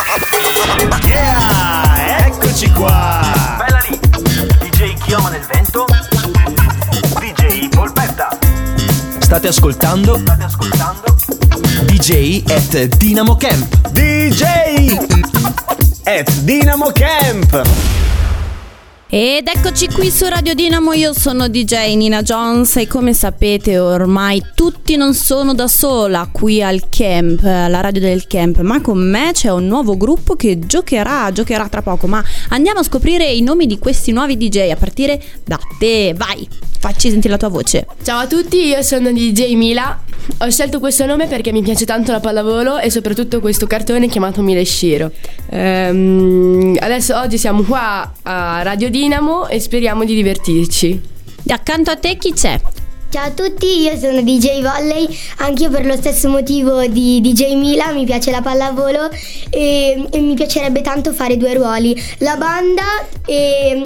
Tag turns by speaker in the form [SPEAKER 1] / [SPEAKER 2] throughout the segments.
[SPEAKER 1] Yeah, eccoci qua.
[SPEAKER 2] Bella lì, DJ Chioma nel vento, DJ Polpetta.
[SPEAKER 1] State ascoltando DJ at Dynamo Camp. DJ at Dynamo Camp.
[SPEAKER 3] Ed eccoci qui su Radio Dynamo, io sono DJ Nina Jones e come sapete ormai tutti non sono da sola qui al camp, alla radio del camp, ma con me c'è un nuovo gruppo che giocherà tra poco, ma andiamo a scoprire i nomi di questi nuovi DJ a partire da te, vai, facci sentire la tua voce.
[SPEAKER 4] Ciao a tutti, io sono DJ Mila, ho scelto questo nome perché mi piace tanto la pallavolo e soprattutto questo cartone chiamato Mila e Shiro. Adesso oggi siamo qua a Radio Dynamo e speriamo di divertirci.
[SPEAKER 3] Accanto a te chi c'è?
[SPEAKER 5] Ciao a tutti, io sono DJ Volley, anch'io per lo stesso motivo di DJ Mila, mi piace la pallavolo e mi piacerebbe tanto fare due ruoli, la banda e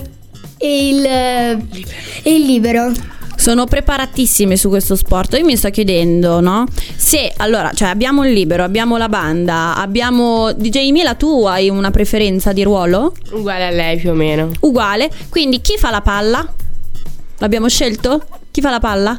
[SPEAKER 5] il libero.
[SPEAKER 3] Sono preparatissime su questo sport. Io mi sto chiedendo, no? Se allora, cioè abbiamo il libero, abbiamo la banda, abbiamo DJ Mila, tu hai una preferenza di ruolo?
[SPEAKER 4] Uguale a lei più o meno.
[SPEAKER 3] Uguale. Quindi chi fa la palla? L'abbiamo scelto? Chi fa la palla?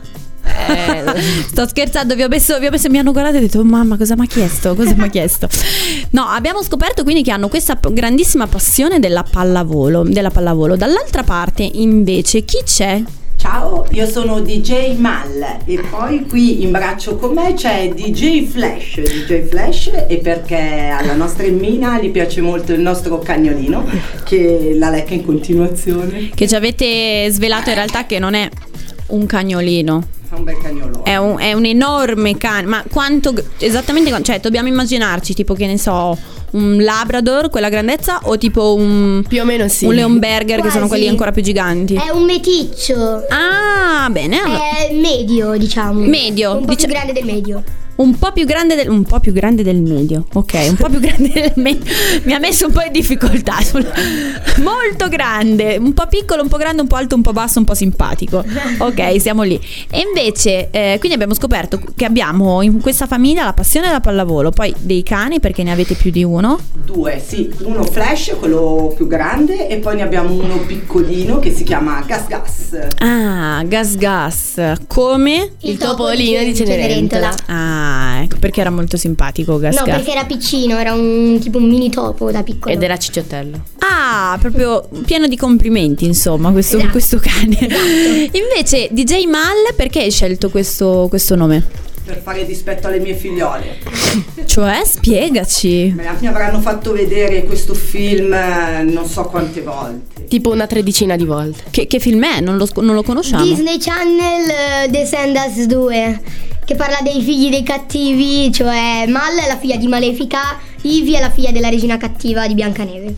[SPEAKER 3] Sto scherzando, vi ho messo, mi hanno guardato e ho detto mamma cosa mi ha chiesto? No, abbiamo scoperto quindi che hanno questa grandissima passione della pallavolo. Dall'altra parte invece chi c'è?
[SPEAKER 6] Ciao, io sono DJ Mal e poi qui in braccio con me c'è DJ Flash e perché alla nostra Emmina gli piace molto il nostro cagnolino che la lecca in continuazione.
[SPEAKER 3] Che ci avete svelato in realtà che non è un cagnolino.
[SPEAKER 6] È un bel cagnolo.
[SPEAKER 3] È un enorme cane. Ma quanto esattamente? Cioè dobbiamo immaginarci tipo che ne so un Labrador, quella grandezza, o tipo un
[SPEAKER 4] più o meno sì,
[SPEAKER 3] un Leonberger,
[SPEAKER 5] quasi.
[SPEAKER 3] Che sono quelli ancora più giganti.
[SPEAKER 5] È un meticcio.
[SPEAKER 3] Ah, bene.
[SPEAKER 5] È medio, diciamo.
[SPEAKER 3] Medio.
[SPEAKER 5] Un po' più grande del medio.
[SPEAKER 3] Un po' più grande del medio. Ok, un po' più grande del medio. Mi ha messo un po' in difficoltà. Molto grande, un po' piccolo, un po' grande, un po' alto, un po' basso, un po' simpatico. Ok, siamo lì. E invece, quindi abbiamo scoperto che abbiamo in questa famiglia la passione della pallavolo, poi dei cani, perché ne avete più di uno?
[SPEAKER 6] Due, sì, uno Flash, quello più grande, e poi ne abbiamo uno piccolino che si chiama Gas Gas.
[SPEAKER 3] Ah, Gas, come?
[SPEAKER 4] Il topolino di Cenerentola.
[SPEAKER 3] Ah, ecco perché era molto simpatico Gas.
[SPEAKER 5] No, perché era piccino, era un tipo un mini topo da piccolo.
[SPEAKER 4] Ed era cicciottello.
[SPEAKER 3] Ah, proprio pieno di complimenti, insomma, questo cane. Esatto. Invece, DJ Mal, perché hai scelto questo nome?
[SPEAKER 6] Per fare dispetto alle mie figliole.
[SPEAKER 3] Cioè, spiegaci.
[SPEAKER 6] Mi avranno fatto vedere questo film non so quante volte.
[SPEAKER 4] Tipo una 13 di volte.
[SPEAKER 3] Che film è? Non lo conosciamo.
[SPEAKER 5] Disney Channel Descendants 2, che parla dei figli dei cattivi, cioè Mal è la figlia di Malefica, Ivy è la figlia della regina cattiva di Biancaneve.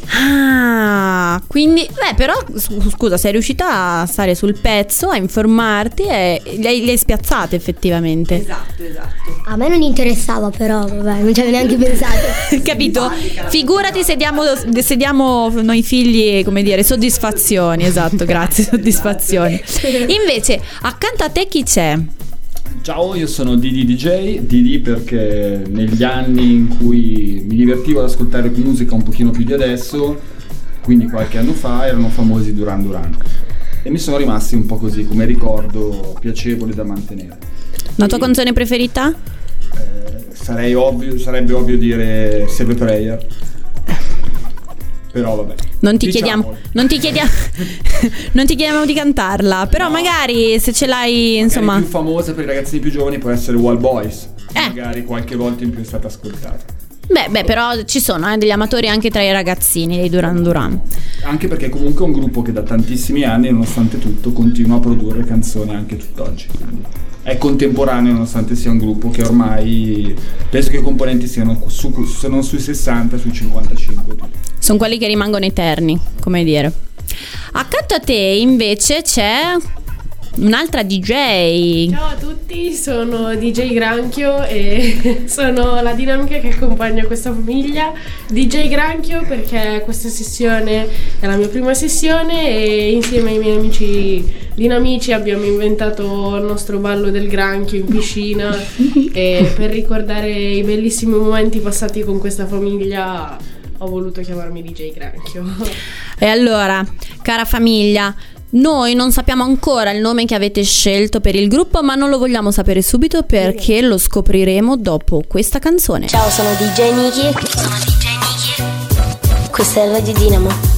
[SPEAKER 3] Ah, quindi però scusa, sei riuscita a stare sul pezzo, a informarti e le hai spiazzate effettivamente.
[SPEAKER 6] Esatto.
[SPEAKER 5] A me non interessava, però vabbè, non ci avevo neanche pensato.
[SPEAKER 3] Capito? Figurati se diamo noi figli, come dire, soddisfazioni. Esatto, grazie, soddisfazioni. Invece, accanto a te chi c'è?
[SPEAKER 7] Ciao, io sono Didi DJ, Didi perché negli anni in cui mi divertivo ad ascoltare musica un pochino più di adesso, quindi qualche anno fa, erano famosi Duran Duran e mi sono rimasti un po' così come ricordo piacevole da mantenere.
[SPEAKER 3] La tua canzone preferita?
[SPEAKER 7] Sarebbe ovvio dire Save a Prayer, però vabbè.
[SPEAKER 3] Non ti chiediamo di cantarla, però no. Magari se ce l'hai, insomma.
[SPEAKER 7] La più famosa per i ragazzini più giovani può essere Wall Boys, magari qualche volta in più è stata ascoltata.
[SPEAKER 3] Beh, però ci sono degli amatori anche tra i ragazzini dei Duran Duran.
[SPEAKER 7] Anche perché comunque è un gruppo che da tantissimi anni, nonostante tutto, continua a produrre canzoni anche tutt'oggi. Quindi è contemporaneo, nonostante sia un gruppo che ormai penso che i componenti siano sui 60, sui 55.
[SPEAKER 3] Sono quelli che rimangono eterni, come dire. Accanto a te invece c'è un'altra DJ.
[SPEAKER 8] Ciao a tutti, sono DJ Granchio e sono la dinamica che accompagna questa famiglia. DJ Granchio perché questa sessione è la mia prima sessione e insieme ai miei amici dinamici abbiamo inventato il nostro ballo del granchio in piscina e per ricordare i bellissimi momenti passati con questa famiglia ho voluto chiamarmi DJ Granchio.
[SPEAKER 3] E allora, cara famiglia, noi non sappiamo ancora il nome che avete scelto per il gruppo, ma non lo vogliamo sapere subito perché lo scopriremo dopo questa canzone.
[SPEAKER 9] Ciao, sono DJ Niki. Questa è Radio Dinamo.